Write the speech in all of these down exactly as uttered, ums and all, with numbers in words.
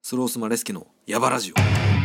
スロースマレスケのヤバラジオ。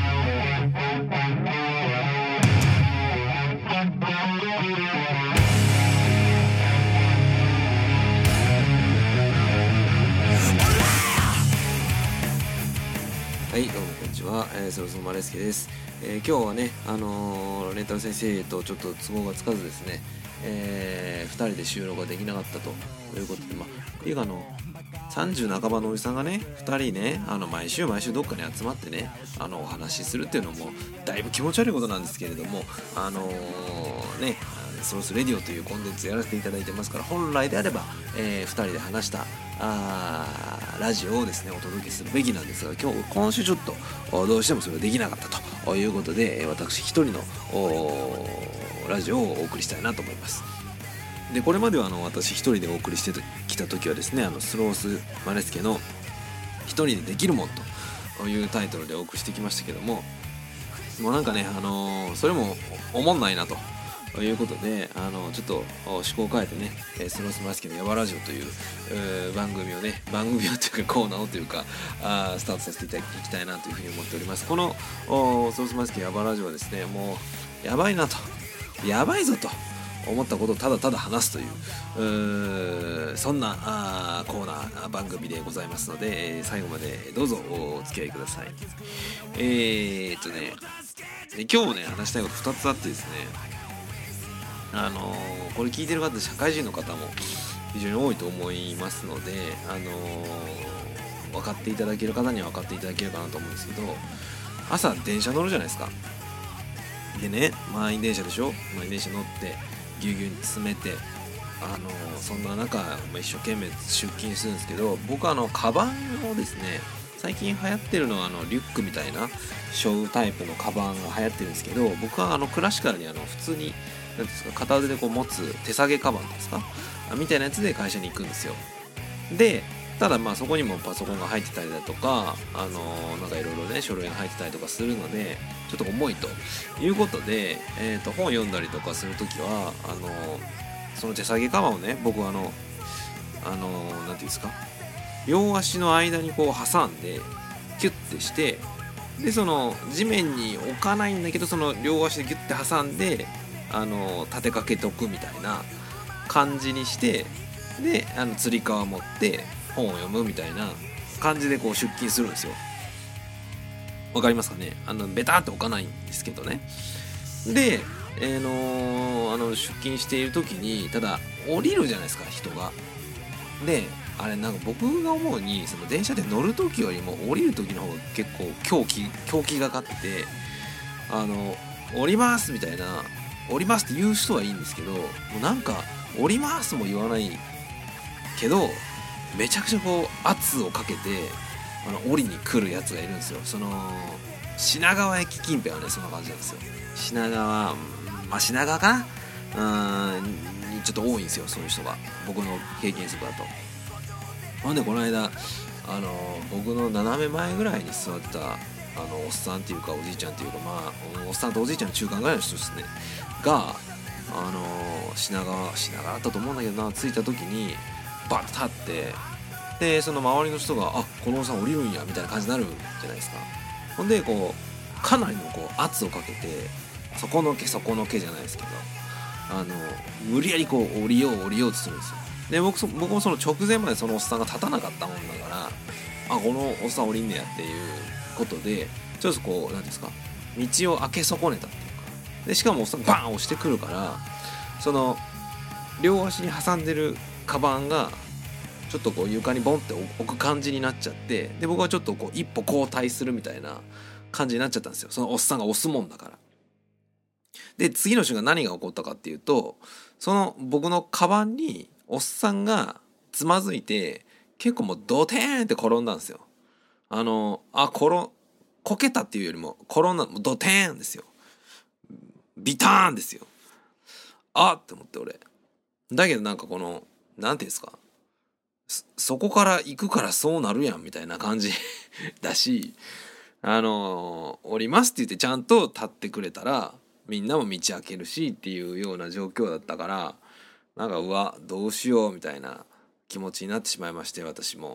はい、どうもこんにちは、えー、スロースマレスケです。えー、今日はね、あのー、レンタル先生とちょっと都合がつかずですね、えー、ふたりで収録ができなかったということで、まあ、っていうかあのさんじゅう半ばのおじさんがねふたりねあの毎週毎週どっかに集まってねあのお話しするっていうのもだいぶ気持ち悪いことなんですけれども、あのー、ねソロスレディオというコンテンツやらせていただいてますから、本来であれば、えー、ふたりで話したあラジオをですねお届けするべきなんですが、今日今週ちょっとどうしてもそれができなかったということで、私一人のラジオをお送りしたいなと思います。でこれまではあの私一人でお送りしてきた時はですね、あのスロースマレスケの一人でできるもんというタイトルでお送りしてきましたけども、もうなんかね、あのー、それもおもんないなということで、あのちょっと趣向を変えてねスロースマレスケのヤバラジオという、えー、番組をね番組をというかコーナーをというかあースタートさせていただきたいなというふうに思っております。このスロースマレスケヤバラジオはですね、もうやばいなとやばいぞと思ったことをただただ話すという、うーそんなあーコーナー番組でございますので、えー、最後までどうぞお付き合いください。えー、っとね今日ね話したいことふたつあってですね、あのー、これ聞いてる方社会人の方も非常に多いと思いますので、あのー、分かっていただける方には分かっていただけるかなと思うんですけど、朝電車乗るじゃないですか。でね満員電車でしょ。満員電車乗ってぎゅうぎゅうに詰めて、あのー、そんな中、まあ、一生懸命出勤するんですけど、僕はあのカバンをですね最近流行ってるのはあのリュックみたいな背負うタイプのカバンが流行ってるんですけど、僕はあのクラシカルにあの普通になんですか片腕でこう持つ手提げカバンですかみたいなやつで会社に行くんですよ。でただまあそこにもパソコンが入ってたりだとか、あのー、なんかいろいろね書類が入ってたりとかするのでちょっと重いということで、えー、と本読んだりとかするときはあのー、その手提げカバンをね僕はあのあのー、なんていうんですか両足の間にこう挟んでキュッてして、でその地面に置かないんだけどその両足でギュッて挟んであの立てかけておくみたいな感じにして、であのつり革持って本を読むみたいな感じでこう出勤するんですよ。わかりますかね。あのベターって置かないんですけどね。で、えー、のあの出勤している時にただ降りるじゃないですか人が。であれなんか僕が思うにその電車で乗る時よりも降りる時の方が結構狂気狂気がかってて、あの降りますみたいな降りますって言う人はいいんですけど、もうなんか降りますも言わないけどめちゃくちゃこう圧をかけてあの降りに来るやつがいるんですよ。その品川駅近辺はねそんな感じなんですよ。品川、まあ品川かな、うんちょっと多いんですよそういう人が、僕の経験則だと。ほんでこの間あの僕の斜め前ぐらいに座ってたあのおっさんっていうかおじいちゃんっていうか、まあおっさんとおじいちゃんの中間ぐらいの人ですねが、あの品川品川だったと思うんだけどな、着いた時にバッと立って、でその周りの人があこのおっさん降りるんやみたいな感じになるじゃないですか。ほんでこうかなりのこう圧をかけてそこのけそこのけじゃないですけど、あの無理やりこう降りよう降りようとするんですよ。で 僕, そ僕もその直前までそのおっさんが立たなかったもんだから、あこのおっさん降りんねやっていうことでちょっとこう何ですか道を開け損ねたっていうか、でしかもおっさんバーン押してくるから、その両足に挟んでるカバンがちょっとこう床にボンって置く感じになっちゃって、で僕はちょっとこう一歩後退するみたいな感じになっちゃったんですよ。そのおっさんが押すもんだから。で次の瞬間何が起こったかっていうと、その僕のカバンにおっさんがつまずいて結構もうドテーンって転んだんですよ。あのあ転こけたっていうよりも転んだドテーンですよ。ビターンですよ。あって思って俺だけどなんかこのなんていうんですか そ, そこから行くからそうなるやんみたいな感じだし、あの降りますって言ってちゃんと立ってくれたらみんなも道開けるしっていうような状況だったから、なんかうわどうしようみたいな気持ちになってしまいまして、私も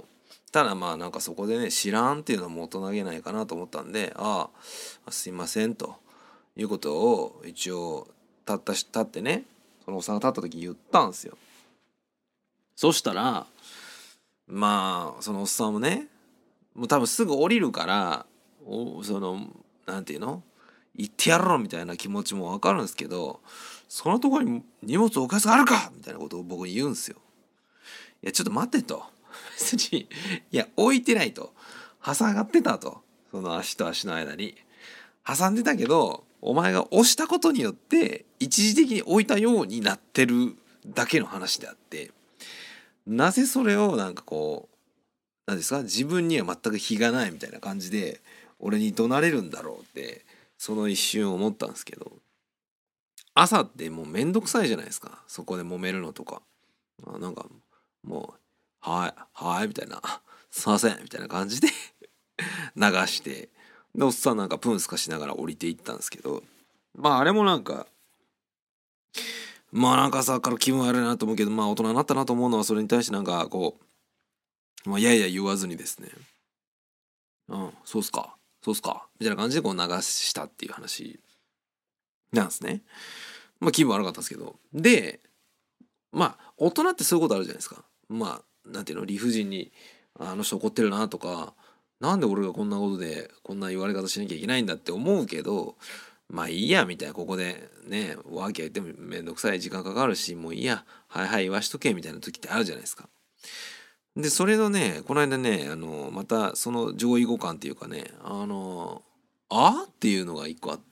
ただまあなんかそこでね知らんっていうのも大人げないかなと思ったんで、ああすいませんということを一応立ったし立ってね、そのおっさんが立った時言ったんですよ。そしたらまあそのおっさんもね、もう多分すぐ降りるから、おそのなんていうの、行ってやろうみたいな気持ちもわかるんですけど、そのところに荷物を置かすがあるかみたいなことを僕に言うんですよ。いやちょっと待ってと、別にいや置いてないと、挟がってたと、その足と足の間に挟んでたけど、お前が押したことによって一時的に置いたようになってるだけの話であって、なぜそれをなんかこうなんですか、自分には全く非がないみたいな感じで俺に怒鳴れるんだろうってその一瞬思ったんですけど、朝ってもうめんどくさいじゃないですか、そこで揉めるのとか。あなんかもうはいはいみたいな、すいませんみたいな感じで流して、でおっさんなんかプンスカしながら降りていったんですけど、まああれもなんかまあなんか朝から気分悪いなと思うけど、まあ大人になったなと思うのは、それに対してなんかこう、まあ、いやいや言わずにですね、うんそうっすかそうっすかみたいな感じでこう流したっていう話なんですね。まあ気分悪かったですけど、でまあ大人ってそういうことあるじゃないですか。まあなんていうの、理不尽にあの人怒ってるなとか、なんで俺がこんなことでこんな言われ方しなきゃいけないんだって思うけど、まあいいやみたいな、ここでねワーキャー言ってもめんどくさい、時間かかるしもういいや、はいはい言わしとけみたいな時ってあるじゃないですか。でそれのねこの間ね、あのまたその上位互換っていうかね、あのあっていうのが一個あって、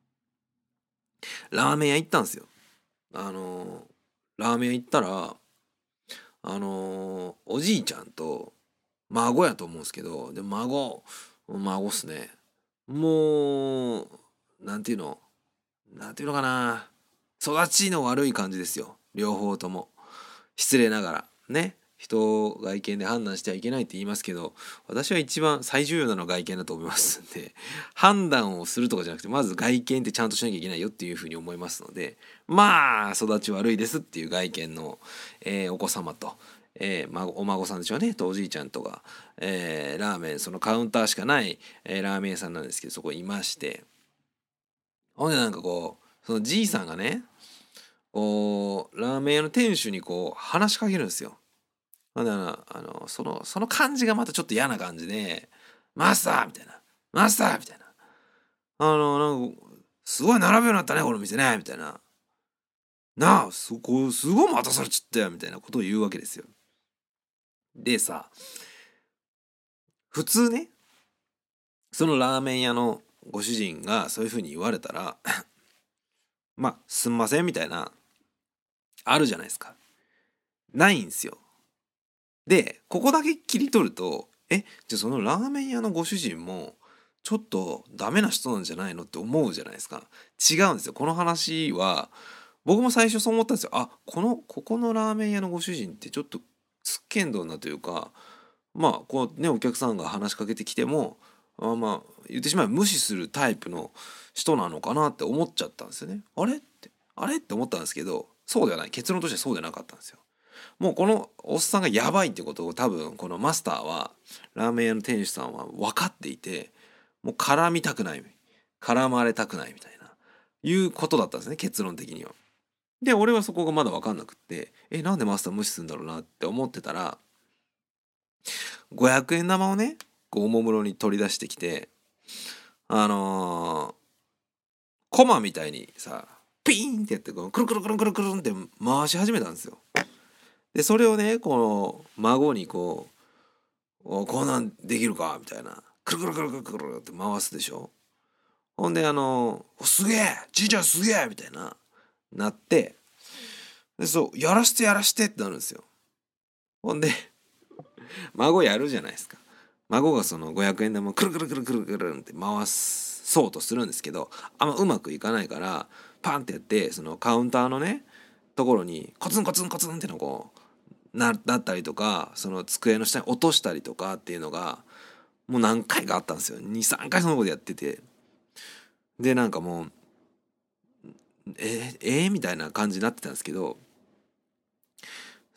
ラーメン屋行ったんですよ。あのラーメン屋行ったら、あのおじいちゃんと孫やと思うんですけど、で孫孫っすね。もうなんていうのなんていうのかな、育ちの悪い感じですよ両方とも。失礼ながらね、人を外見で判断してはいけないって言いますけど、私は一番最重要なのは外見だと思いますんで、判断をするとかじゃなくてまず外見ってちゃんとしなきゃいけないよっていうふうに思いますので、まあ育ち悪いですっていう外見の、えーお子様と、えー、孫お孫さんでしょうねとおじいちゃんとか、えーラーメンそのカウンターしかない、えーラーメン屋さんなんですけど、そこいまして、ほんでなんかこうそのじいさんがね、こうラーメン屋の店主にこう話しかけるんですよ。ほんであのあのそのその感じがまたちょっと嫌な感じで「マスター!」みたいな「マスター!」みたいな、あのなんか「すごい並ぶようになったねこの店ね」みたいな「なあそこすごい待たされちゃったよ」みたいなことを言うわけですよ。でさ、普通ね、そのラーメン屋のご主人がそういう風に言われたらまあすんませんみたいなあるじゃないですか。ないんすよ。でここだけ切り取ると、えじゃあそのラーメン屋のご主人もちょっとダメな人なんじゃないのって思うじゃないですか。違うんですよ。この話は僕も最初そう思ったんですよ。あ、このここのラーメン屋のご主人ってちょっとつっけんどんなというか、まあこうねお客さんが話しかけてきても、あまあ言ってしまえば無視するタイプの人なのかなって思っちゃったんですよね。あれってあれって思ったんですけど、そうではない、結論としてはそうではなかったんですよ。もうこのおっさんがやばいってことを多分このマスターは、ラーメン屋の店主さんは分かっていて、もう絡みたくない、絡まれたくないみたいないうことだったんですね、結論的には。で俺はそこがまだ分かんなくって、えなんでマスター無視するんだろうなって思ってたら、ごひゃくえん玉をねこうおもむろに取り出してきて、あのー、コマみたいにさピーンってやってこうくるくるくるくるくるんって回し始めたんですよ。でそれをねこの孫にこう「おこんなんできるか」みたいな、くるくるくるくるくるって回すでしょ。ほんであの「おすげえじいちゃんすげえ」みたいななって、でそうやらしてやらしてってなるんですよ。ほんで孫やるじゃないですか。孫がそのごひゃくえん玉をくるくるくるくるくるって回そうとするんですけど、あんまうまくいかないからパンってやって、そのカウンターのねところにコツンコツンコツンってのこうななったりとか、その机の下に落としたりとかっていうのがもう何回かあったんですよ。にさんかいそのことやってて、でなんかもうえー、えー、みたいな感じになってたんですけど、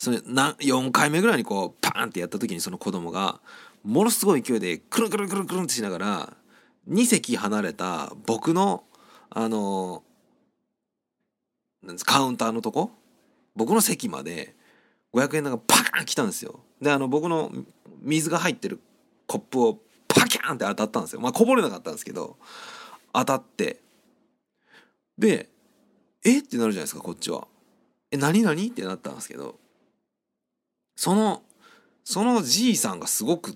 それなよんかいめぐらいにこうパーンってやった時に、その子供がものすごい勢いでくるんくるんくるんくるんってしながらに席離れた僕のあのなんですカウンターのとこ、僕の席までごひゃくえん玉がパカーン来たんですよ。であの僕の水が入ってるコップをパキャーンって当たったんですよ。まあこぼれなかったんですけど当たって、でえってなるじゃないですかこっちは。え何何ってなったんですけど、そのそのじいさんがすごくって、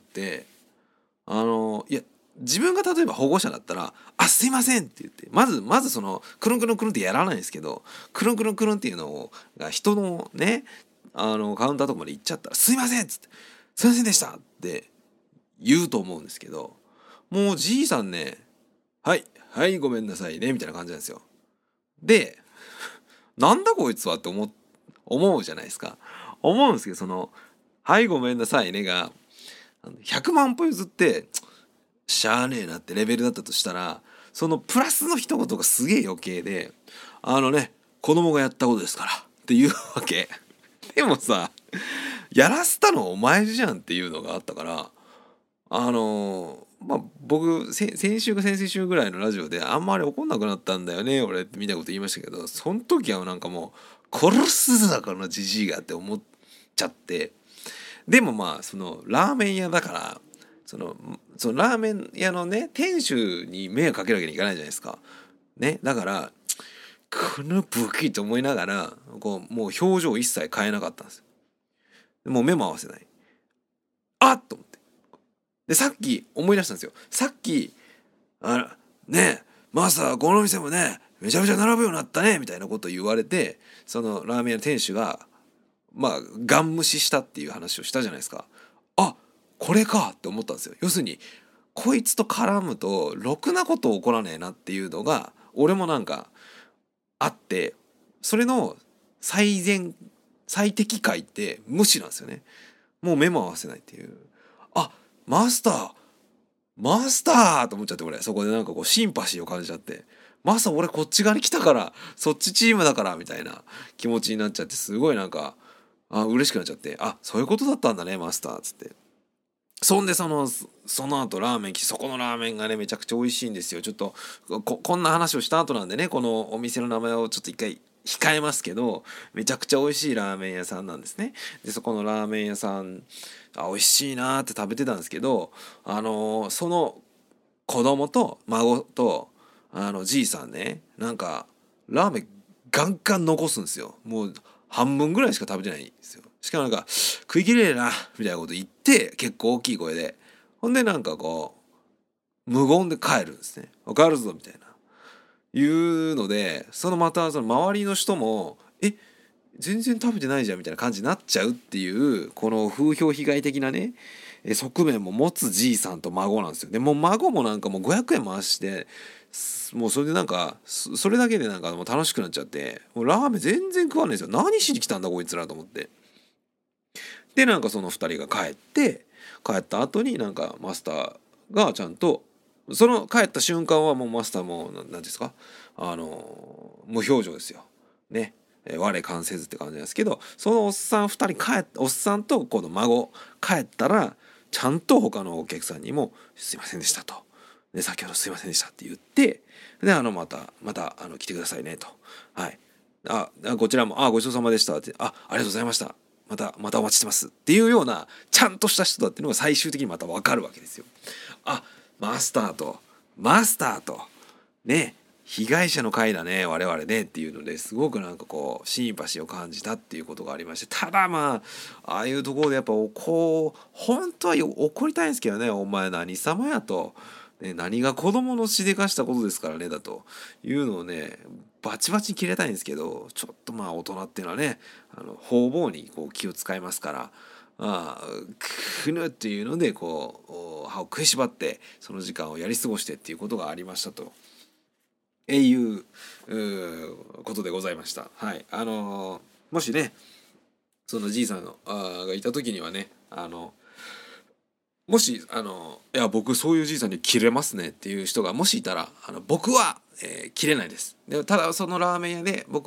あのいや自分が例えば保護者だったら「あすいません」って言ってまずまずそのくるんくるんくるんってやらないんですけど、くるんくるんくるんっていうのをが人のねあのカウンターとかまで行っちゃったら「すいません」っつって「すいませんでした」って言うと思うんですけど、もうじいさんね「はいはいごめんなさいね」みたいな感じなんですよ。でなんだこいつはって思思うじゃないですか。思うんですけど、その「はいごめんなさいね」がひゃくまん歩譲ってしゃあねえなってレベルだったとしたら、そのプラスの一言がすげえ余計で「あのね子供がやったことですから」っていうわけ。でもさやらせたのお前じゃんっていうのがあったから、あのーまあ僕先週か先々週ぐらいのラジオであんまり怒んなくなったんだよね俺ってみたいなこと言いましたけど、その時はなんかもう殺すぞこのじじいがって思っちゃって。でもまあそのラーメン屋だからそのそのラーメン屋のね店主に迷惑かけるわけにいかないじゃないですか。ね、だからこのブキと思いながらこうもう表情一切変えなかったんですよ。もう目も合わせない。あっと思って。でさっき思い出したんですよ。さっきあらねえマスターこの店もねめちゃめちゃ並ぶようになったねみたいなことを言われて、そのラーメン屋の店主がまあガン無視したっていう話をしたじゃないですか。あこれかって思ったんですよ。要するにこいつと絡むとろくなこと起こらねえなっていうのが俺もなんかあって、それの最善最適解って無視なんですよね。もう目も合わせないっていう。あマスターマスターと思っちゃって、俺そこでなんかこうシンパシーを感じちゃって、マスター俺こっち側に来たからそっちチームだからみたいな気持ちになっちゃって、すごいなんかあ嬉しくなっちゃって、あそういうことだったんだねマスターっつって。そんでそのその後ラーメン来て、そこのラーメンがねめちゃくちゃ美味しいんですよ。ちょっと こ, こんな話をした後なんでね、このお店の名前をちょっと一回控えますけど、めちゃくちゃ美味しいラーメン屋さんなんですね。でそこのラーメン屋さんあ美味しいなーって食べてたんですけど、あのーその子供と孫とあのじいさんね、なんかラーメンガンガン残すんですよ。もう半分ぐらいしか食べてないんですよ。しかもなんか食いきれねえなみたいなこと言って結構大きい声で、ほんでなんかこう無言で帰るんですね。帰るぞみたいないうので、そのまたその周りの人もえ全然食べてないじゃんみたいな感じになっちゃうっていう、この風評被害的なね側面も持つじいさんと孫なんですよ。でもう孫もなんかもうごひゃくえん回してもうそれでなんかそれだけでなんかもう楽しくなっちゃって、もうラーメン全然食わないんですよ。何しに来たんだこいつらと思って。でなんかそのふたりが帰って帰った後になんかマスターがちゃんとその帰った瞬間はもうマスターも何ですかあの無表情ですよね。我関せずって感じなんですけど、そのおっさんふたり帰っおっさんとこの孫帰ったらちゃんと他のお客さんにも「すいませんでした」と「で先ほどすいませんでした」って言って、であのまたまたあの来てくださいねと、はいあこちらも「あごちそうさまでした」って「あありがとうございましたまたまたお待ちしてます」っていうようなちゃんとした人だっていうのが最終的にまた分かるわけですよ。あマスターとマスターとね被害者の会だね我々ねっていうのですごくなんかこうシンパシーを感じたっていうことがありまして、ただまあああいうところでやっぱこう本当は怒りたいんですけどね、お前何様やと、ね、何が子供のしでかしたことですからねだというのをねバチバチに切れたいんですけど、ちょっとまあ大人っていうのはねあの方々にこう気を使いますから、ああくぬっていうのでこう歯を食いしばってその時間をやり過ごしてっていうことがありましたと。えいうことでございました。はい、あのー、もしねそのじいさんのあがいた時にはね、あのもしあのいや僕そういうじいさんに切れますねっていう人がもしいたら、あの僕は、えー、切れないです。でただそのラーメン屋で僕が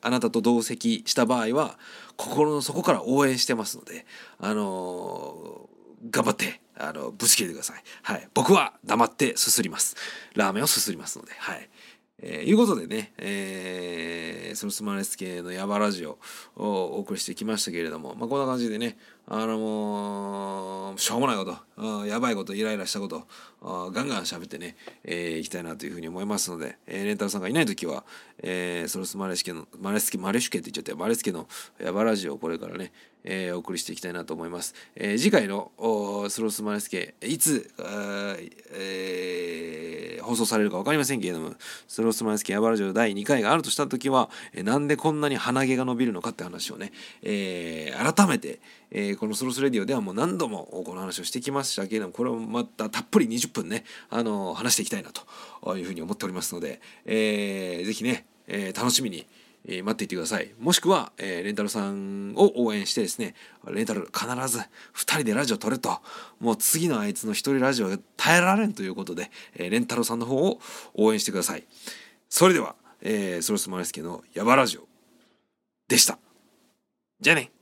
あなたと同席した場合は心の底から応援してますので、あのー、頑張ってあのぶち切れてください。はい、僕は黙ってすすります。ラーメンをすすりますので、はい。えー、いうことでね、えー、そのスマレス系のヤバラジオをお送りしてきましたけれども、まあ、こんな感じでね、あのもうしょうもないこと、やばいこと、イライラしたこと、ガンガン喋ってね、えー、いきたいなというふうに思いますので、えー、レンタルさんがいないときは、えー、ソロスマレスケのマレスケマレシュケって言っちゃってマレスケのヤバラジオをこれからね、えー、お送りしていきたいなと思います。えー、次回のソロスマレスケいつ、えー、放送されるか分かりませんけれども、ソロスマレスケヤバラジオだいにかいがあるとしたときは、えー、なんでこんなに鼻毛が伸びるのかって話をね、えー、改めて、えー、このソロスレディオではもう何度もこの話をしてきましたけれども、これをまたたっぷりにじゅっぷんね、あのー、話していきたいなというふうに思っておりますので、えー、ぜひね、えー、楽しみにえー、待っていてください。もしくは、えー、レンタルさんを応援してですね、レンタル必ずふたりでラジオ撮れと、もう次のあいつのひとりラジオが耐えられんということで、えー、レンタルさんの方を応援してください。それでは、えー、ソロスマレスケのヤバラジオでした。じゃあね。